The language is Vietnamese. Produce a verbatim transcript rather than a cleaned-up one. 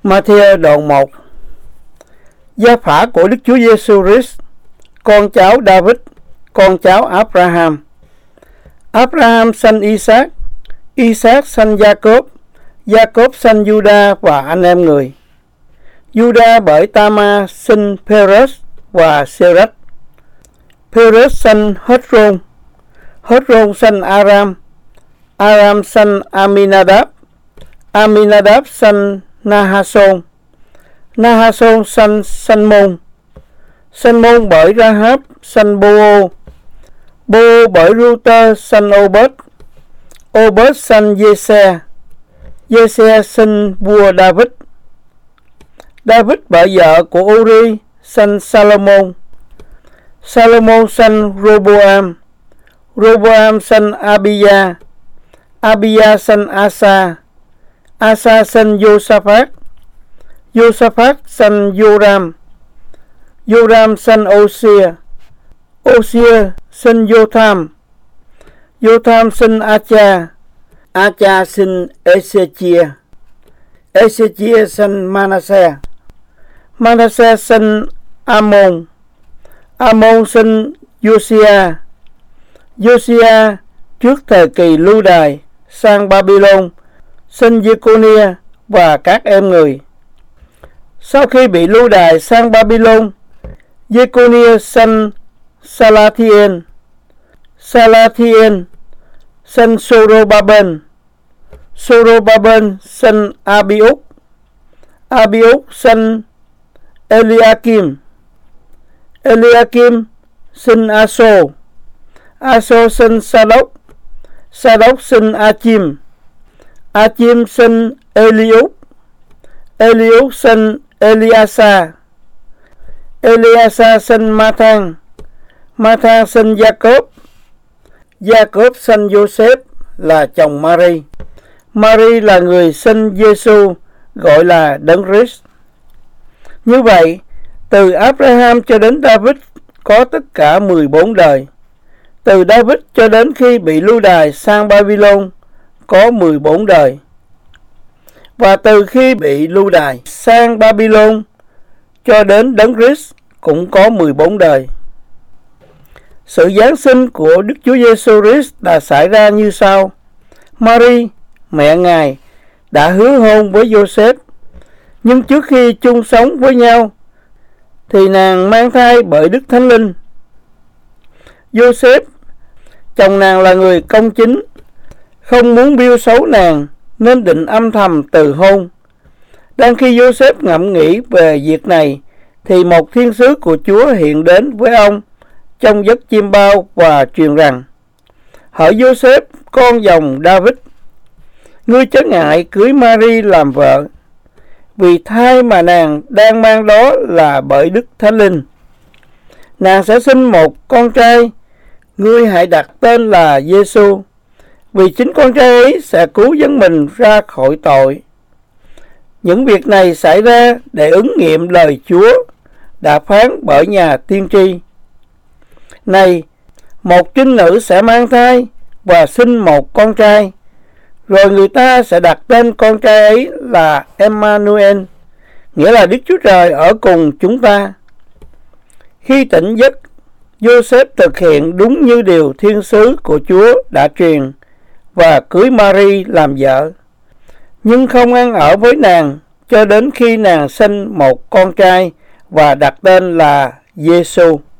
Ma-thi-ơ đoạn một. Gia phả của Đức Chúa Giêsu Christ, con cháu David, con cháu Abraham. Abraham sanh Isaac, Isaac sanh Gia-cốp, Gia-cốp sanh Giu-đa và anh em người. Giu-đa bởi Ta-ma sinh Pê-rết và Sê-rách. Pê-rết sanh Hét-rôn, Hét-rôn sanh Aram, Aram sanh Aminadab, Aminadab sanh Na-ha-sôn, Na-ha-sôn sanh Sanh-môn, Sanh-môn bởi Ra-háp sanh Bô-ô, Bô-ô bởi Ru-tơ sanh Ô-bớt, Ô-bớt sanh Giê-xe, Giê-xe sinh vua David. David bởi vợ của U-ri sanh Sa-lô-môn, Sa-lô-môn sanh Rô-bô-am, Rô-bô-am sanh A-bi-da, A-bi-da sanh A-sa, A-sa sanh Giô-sa-phát, Giô-sa-phát sanh Giô-ram, Giô-ram sanh Ô-xia, Ô-xia sinh Giô-tham, Giô-tham sinh A-cha, A-cha sinh Ê-xê-chia, Ê-xê-chia sinh Ma-na-se, Ma-na-se sinh A-môn, A-môn sinh Giô-si-a, Giô-si-a trước thời kỳ lưu đày sang Ba-bi-lôn sinh Giê-cô-nia và các em người. Sau khi bị lưu đày sang Ba-bi-lôn, Giê-cô-nia sanh Sa-la-thi-ên, Sa-la-thi-ên sanh Sô-rô-ba-bên, Sô-rô-ba-bên sanh A-bi-úc, A-bi-úc sanh Ê-li-a-kim, Ê-li-a-kim sinh A-sô, A-sô sinh Sa-đốc, Sa-đốc sinh A-chim, A-chim sinh Ê-li-úc, Ê-li-úc sinh Ê-li-a-sa, Ê-li-a-sa sinh Ma-thang, Ma-thang sinh Gia-cốp, Gia-cốp sinh Giô-xép là chồng Ma-ri. Ma-ri là người sinh Giê-xu, gọi là Đấng Christ. Như vậy, từ Abraham cho đến David có tất cả mười bốn đời. Từ David cho đến khi bị lưu đày sang Ba-bi-lôn có mười bốn đời. Và từ khi bị lưu đày sang Ba-bi-lôn cho đến Đấng Christ cũng có mười bốn đời. Sự giáng sinh của Đức Chúa Giêsu Christ đã xảy ra như sau. Ma-ri, mẹ Ngài, đã hứa hôn với Giô-xép, nhưng trước khi chung sống với nhau thì nàng mang thai bởi Đức Thánh Linh. Giô-xép, chồng nàng là người công chính, không muốn biêu xấu nàng nên định âm thầm từ hôn. Đang khi Giô-xép ngẫm nghĩ về việc này thì một thiên sứ của Chúa hiện đến với ông trong giấc chiêm bao và truyền rằng: Hỡi Giô-xép, con dòng David, ngươi chớ ngại cưới Ma-ri làm vợ, vì thai mà nàng đang mang đó là bởi Đức Thánh Linh. Nàng sẽ sinh một con trai, ngươi hãy đặt tên là Giê-xu, vì chính con trai ấy sẽ cứu dân mình ra khỏi tội. Những việc này xảy ra để ứng nghiệm lời Chúa đã phán bởi nhà tiên tri: Này, một trinh nữ sẽ mang thai và sinh một con trai, rồi người ta sẽ đặt tên con trai ấy là Emmanuel, nghĩa là Đức Chúa Trời ở cùng chúng ta. Khi tỉnh giấc, Giô-xép thực hiện đúng như điều thiên sứ của Chúa đã truyền và cưới Ma-ri làm vợ, nhưng không ăn ở với nàng cho đến khi nàng sinh một con trai và đặt tên là Giê-xu.